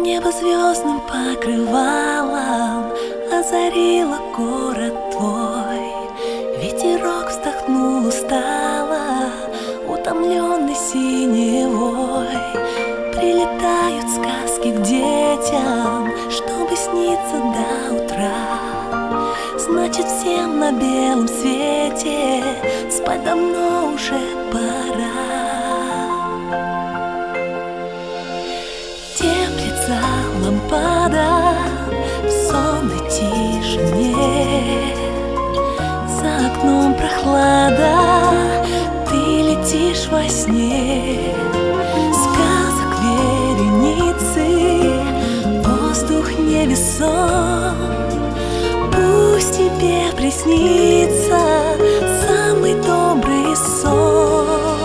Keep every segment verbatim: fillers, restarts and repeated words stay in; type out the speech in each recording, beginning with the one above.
Небо звездным покрывалом озарило город твой. Ветерок вздохнул устало, утомленный синевой. Прилетают сказки к детям, чтобы сниться до утра. Значит, всем на белом свете спать давно уже пора. Теплится лампада в сонной тишине, за окном прохлада, ты летишь во сне. Сказок вереницы, воздух невесом, пусть тебе приснится самый добрый сон.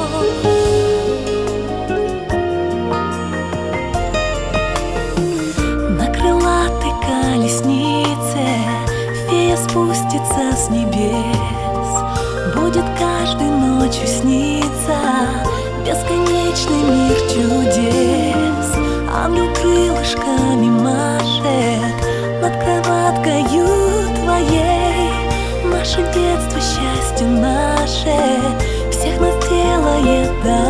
На крылатой колеснице фея спустится с небес. Будет каждой ночью сниться бесконечный мир чудес. Ангел крылышками машет над кроваткою твоей. Наше детство, счастье наше всех нас делает, да.